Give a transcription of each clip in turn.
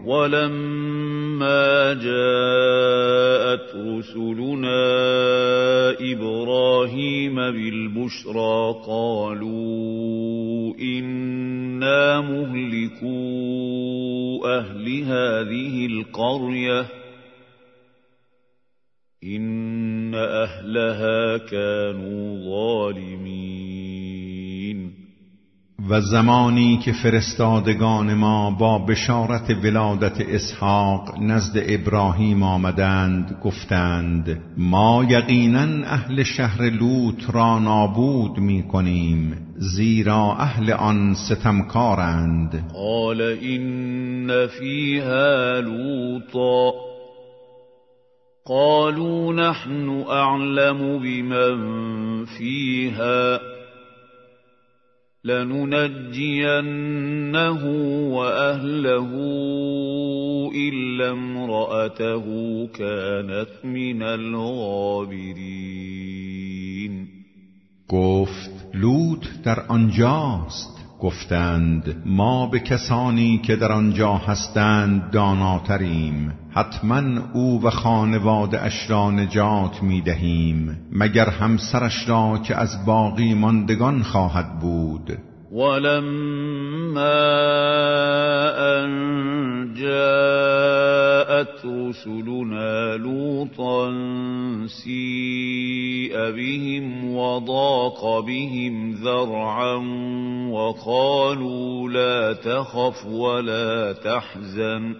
ولما جاءت رسلنا إبراهيم بالبشرى قالوا إنا مهلكو أهل هذه القرية إن أهلها كانوا ظالمين. و زمانی که فرستادگان ما با بشارت ولادت اسحاق نزد ابراهیم آمدند گفتند ما یقیناً اهل شهر لوط را نابود می کنیم زیرا اهل آن ستمکارند. قال إن فيها لوطا قالوا نحن أعلم بمن فيها لننجينه وأهله إلا امرأته كانت من الغابرين. گفت لوط در آنجاست. گفتند ما به کسانی که در آنجا هستند داناتریم، حتما او و خانواده اش را نجات می دهیم مگر همسرش را که از باقی ماندگان خواهد بود. ولما أن جاءت رسلنا لوطا سيء بهم وضاق بهم ذرعا وقالوا لا تخف ولا تحزن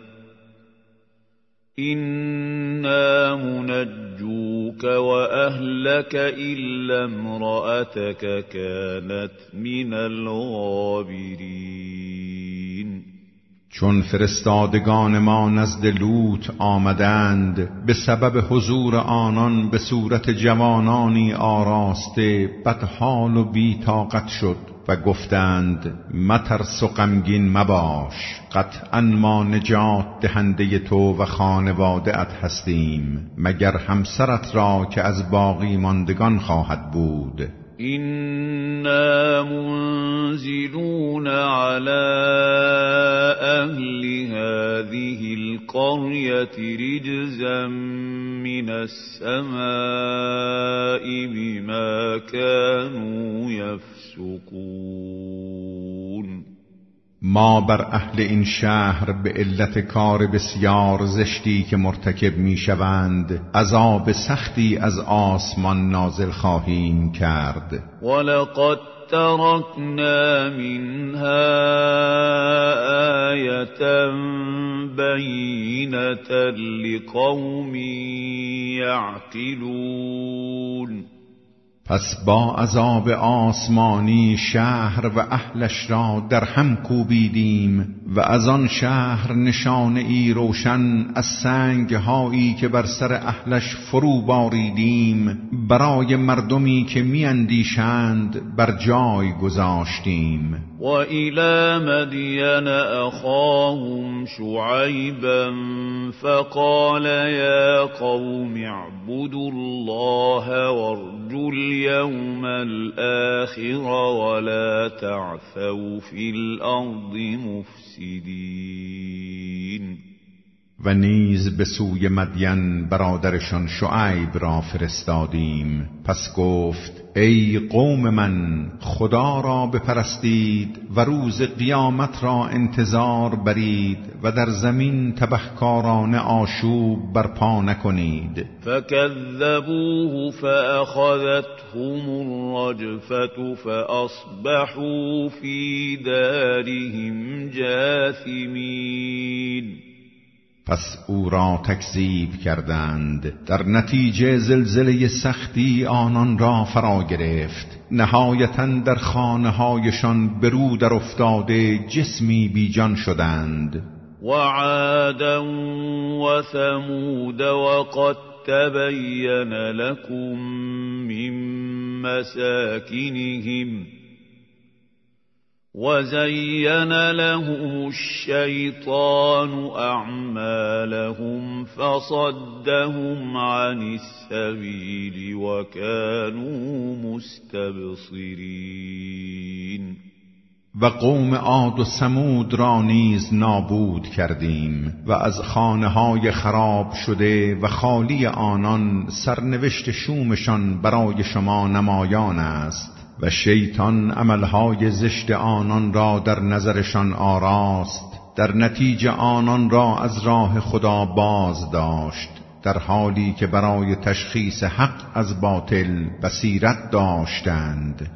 إنا منجوك وأهلك إلا امرأتك كانت من الغابرين. چون فرستادگان ما نزد لوط آمدند به سبب حضور آنان به صورت جوانانی آراسته بدحال و بی طاقت شد و گفتند مترس و غمگین مباش، قطعا ما نجات دهنده تو و خانواده ات هستیم مگر همسرت را که از باقی ماندگان خواهد بود. إنا منزلون على أهل هذه القرية رجزا من السماء بما كانوا يفسقون. ما بر اهل این شهر به علت کار بسیار زشتی که مرتکب می شوند عذاب سختی از آسمان نازل خواهیم کرد. ولقد تركنا منها آية بينة لقوم يعقلون. پس با عذاب آسمانی شهر و اهلش را در هم کوبیدیم و از آن شهر نشانه ای روشن از سنگهایی که بر سر اهلش فرو باریدیم برای مردمی که می اندیشند بر جای گذاشتیم. و إلى مدین اخاهم شعیبا فقال یا قوم اعبدوا الله وارجوا اليوم الآخر ولا تعثوا في الأرض مفسدين. و نیز به سوی مدین برادرشان شعیب را فرستادیم. پس گفت ای قوم من، خدا را بپرستید و روز قیامت را انتظار برید و در زمین تبهکارانه آشوب برپا نکنید. فكذبوه فأخذتهم الرجفة فأصبحوا في دارهم جاثمين. پس او را تکذیب کردند، در نتیجه زلزله سختی آنان را فرا گرفت، نهایتاً در خانه هایشان برو در افتاده جسمی بیجان شدند. وعادا وثمود وقد تبين لكم من مساكنهم وزين لهم الشيطان أعمالهم فصدهم عن السبيل وكانوا مستبصرين. و قوم عاد و ثمود را نیز نابود کردیم و از خانه‌های خراب شده و خالی آنان سرنوشت شومشان برای شما نمایان است و شیطان عملهای زشت آنان را در نظرشان آراست، در نتیجه آنان را از راه خدا باز داشت، در حالی که برای تشخیص حق از باطل بصیرت داشتند.